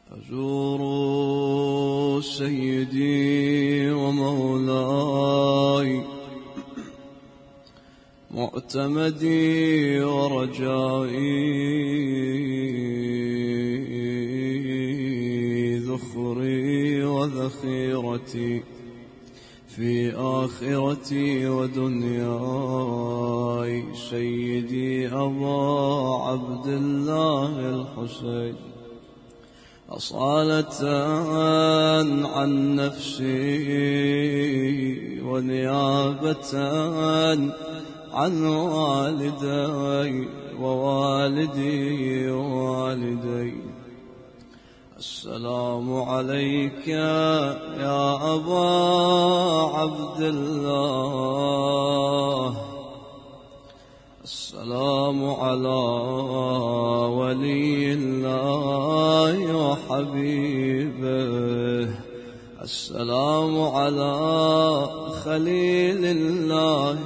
أزور سيدي ومولاي معتمدي ورجائي ذخري وذخيرتي في آخرتي ودنياي سيدي أبا عبد الله الحسين أصالة عن نفسي ونيابة عن والدي ووالدي ووالدي. السلام عليك يا أبا عبد الله، السلام على ولي الله وحبيبه، السلام على خليل الله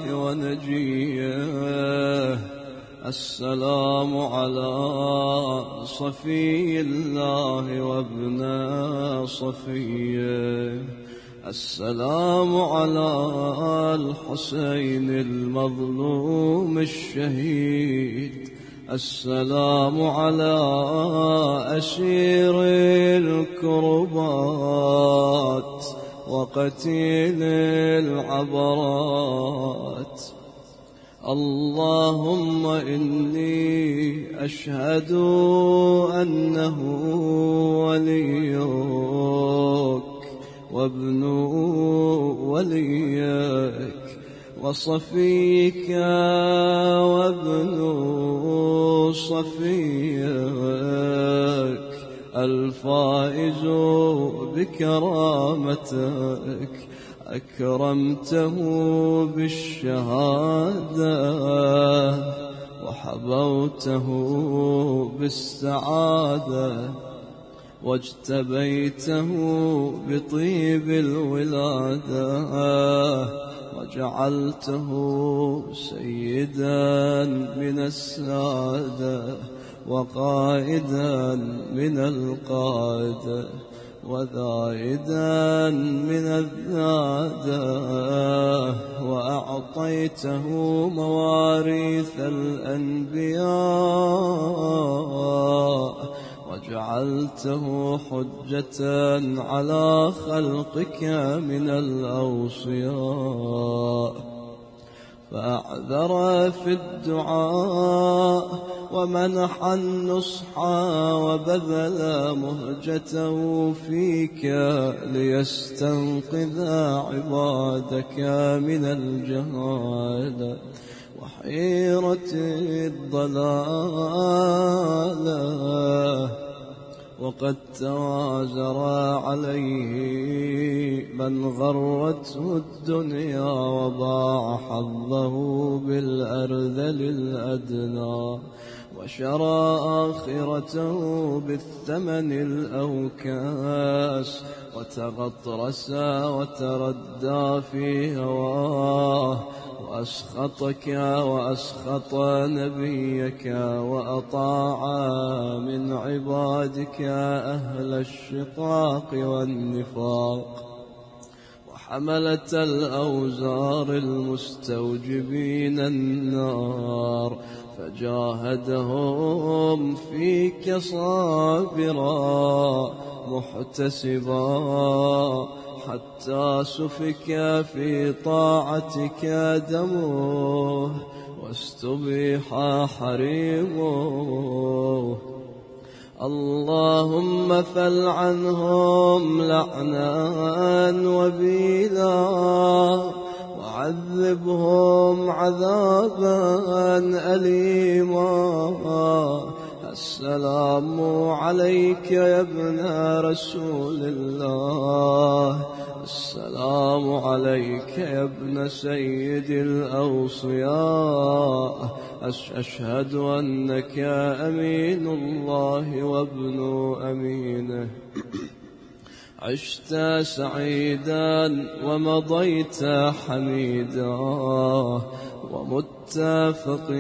ونجيه، السلام على صفي الله وابن صفيه، السلام على الحسين المظلوم الشهيد، السلام على أسير الكربات وقتيل العبرات. اللهم إني أشهد أنه وليك وابن وليك وصفيك وابن صفيك الفائز بكرامتك، أكرمته بالشهادة وحبوته بالسعادة واجتبيته بطيب الولادة وجعلته سيدا من السادة وقائدا من القادة وذائدا من الذادة، وأعطيته مواريث الأنبياء وجعلته حجة على خلقك من الأوصياء، فأعذر في الدعاء ومنح النصح وبذل مهجته فيك ليستنقذ عبادك من الجهالة وحيرة الضلالة. وقد توازر عليه من غرته الدنيا وباع حظه بالأرذل الأدنى وشرى آخرته بالثمن الأوكاس وتغطرس وتردى في هواه وأسخطك وأسخط نبيك وأطاع من عبادك أهل الشقاق والنفاق وحملة الأوزار المستوجبين النار، فجاهدهم فيك صابرا محتسبا حتى سفك في طاعتك دمه واستبيح حريمه. اللهم فلعنهم لعنا وبيلا وعذبهم عذابا أليما. السلام عليك يا ابن رسول الله، السلام عليك يا ابن سيد الأوصياء، أشهد أنك أمين الله وابن أمينه. عشت سعيدا ومضيت حميدا ومت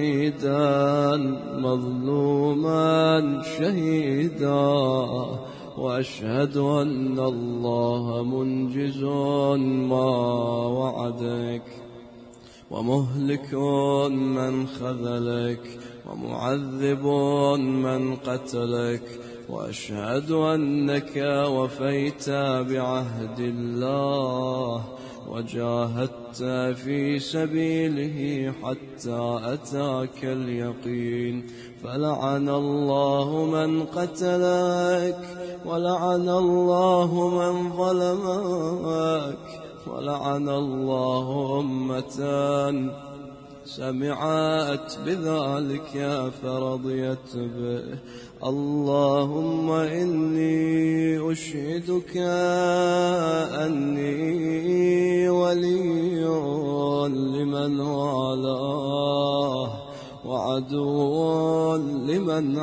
فقيدا مظلوما شهيدا، وأشهد أن الله منجز ما وعدك ومهلك من خذلك ومعذب من قتلك، وأشهد أنك وفيت بعهد الله وجاهدت في سبيله حتى أتاك اليقين، فلعن الله من قتلك ولعن الله من ظلمك ولعن الله أمة سمعت بذلك فرضيت به. اللهم إني أشهدك أني ولي لمن والاه وعدو لمن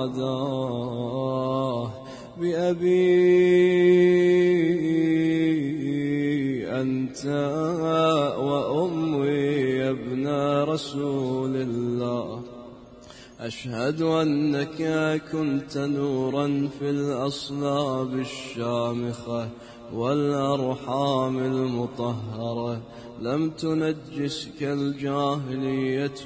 عاداه، بأبي أنت وأمي يا ابن رسول الله. أشهد أنك كنت نورا في الأصلاب الشامخة والأرحام المطهرة، لم تنجسك الجاهلية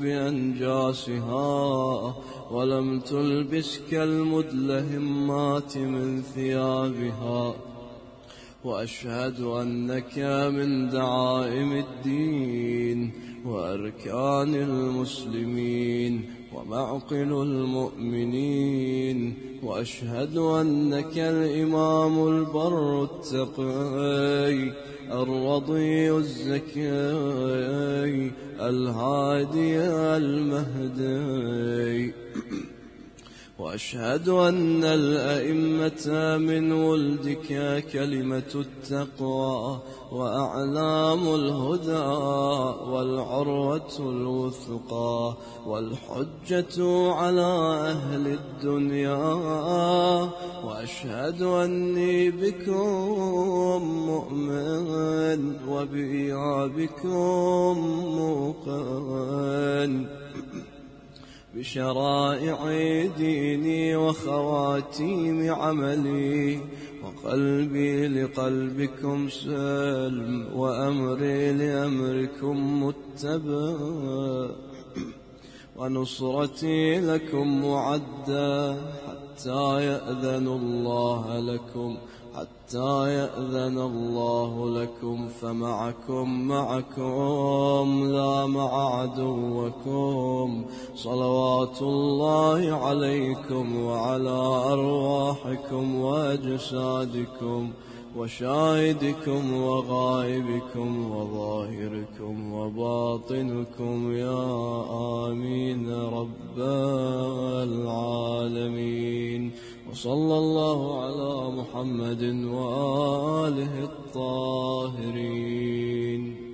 بأنجاسها، ولم تلبسك المدلهمات من ثيابها. وأشهد أنك من دعائم الدين وأركان المسلمين ومعقل المؤمنين. وأشهد أنك الإمام البر التقي الرضي الزكي الهادي المهدي. وأشهد أن الأئمة من ولدك كلمة التقوى وأعلام الهدى والعروة الوثقى والحجة على أهل الدنيا. وأشهد أني بكم مؤمن وبإيابكم موقن، بشرائع ديني وخواتيم عملي، وقلبي لقلبكم سلم وأمري لأمركم متبع، ونصرتي لكم معدة حتى يأذن الله لكم فمعكم لا مع عدوكم. صلوات الله عليكم وعلى أرواحكم وأجسادكم وشاهدكم وغائبكم وظاهركم وباطنكم يا آمين رب العالمين. وصلى الله على محمد وآله الطاهرين.